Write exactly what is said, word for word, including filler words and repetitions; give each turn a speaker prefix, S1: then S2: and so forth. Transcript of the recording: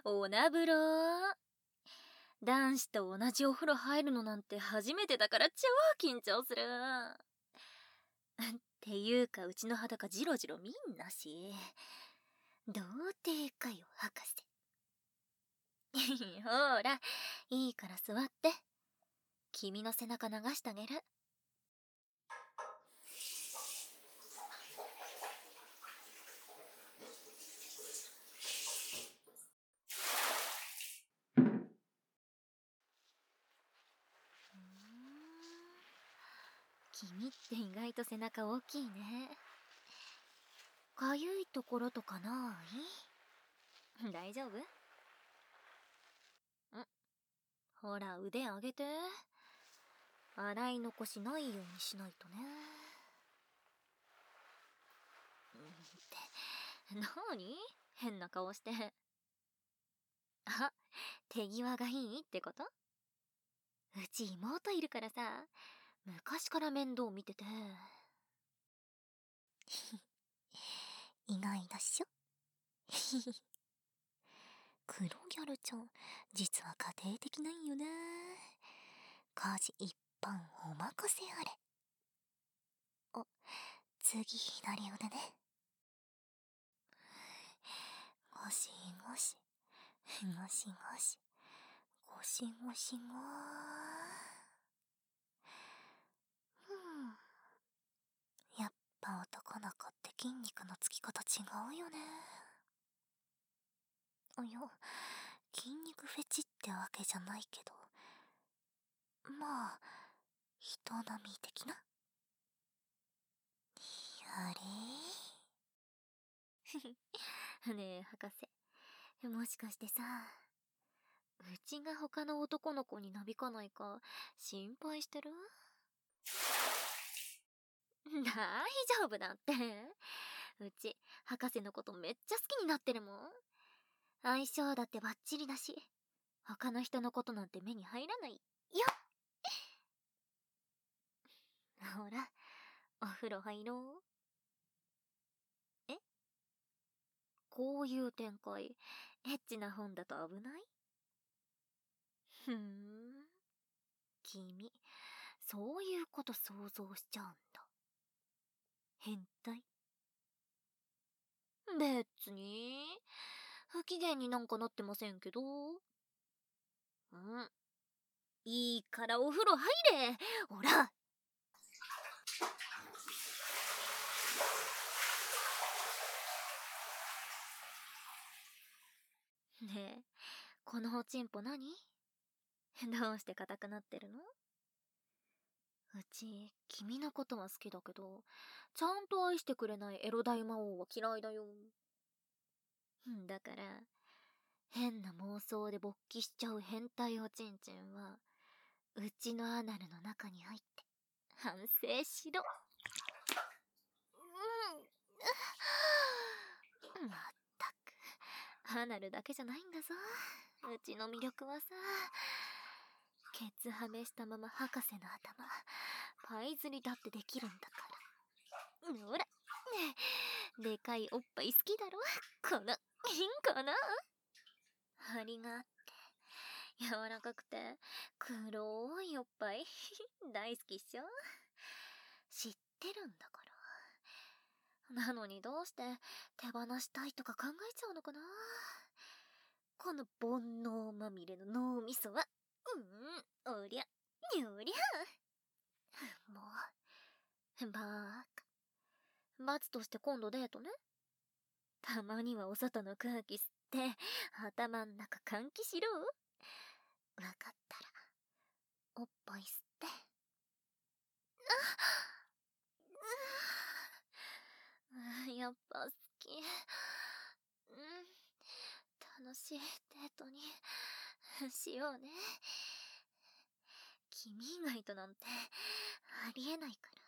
S1: おなぶろ男子と同じお風呂入るのなんて初めてだから超緊張する。っていうか、うちの裸ジロジロ見んなし。童貞かよ、博士。ほら、いいから座って。君の背中流してあげる。君って意外と背中大きいね。かゆいところとかない？大丈夫？ん？ほら、腕上げて。洗い残しないようにしないとね。って、なに？変な顔して。あ、手際がいいってこと？うち妹いるからさ、昔から面倒見てて。意外だっしょ。黒ギャルちゃん、実は家庭的なんよな。家事一般お任せあれ。あ、次左腕ね。ゴシゴシ、ゴシゴシ、ゴシゴシゴー。やっぱ男の子って筋肉のつき方違うよね。あ、いや、筋肉フェチってわけじゃないけど、まあ、人並み的な。あれねえ、博士。もしかしてさ、うちが他の男の子になびかないか心配してる？大丈夫だって。うち、博士のことめっちゃ好きになってるもん。相性だってバッチリだし、他の人のことなんて目に入らないよ。ほら、お風呂入ろう。え？こういう展開、エッチな本だと危ない？ふーん。君、そういうこと想像しちゃうんだ。変態？別に、不機嫌になんかなってませんけど。うん。いいからお風呂入れ！ほら！ねえ、このおちんぽ何？どうして硬くなってるの？うち、君のことは好きだけど、ちゃんと愛してくれないエロ大魔王は嫌いだよ。だから、変な妄想で勃起しちゃう変態おちんちんは、うちのアナルの中に入って、反省しろ。うん。まったく、アナルだけじゃないんだぞ。うちの魅力はさ、ケツはめしたまま博士の頭、パイ釣りだってできるんだから。ほら、ねえ、でかいおっぱい好きだろ？この、この、張りがあって、柔らかくて、黒いおっぱい、大好きっしょ？知ってるんだから。なのにどうして手放したいとか考えちゃうのかな？この煩悩まみれの脳みそは。うん、おりゃ、にょりゃ。もう、バーカ。罰として今度デートね。たまにはお外の空気吸って、頭ん中換気しろ。わかったら、おっぱい吸って。あ、やっぱ好き。うん、楽しいデートにしようね。君以外となんてありえないから。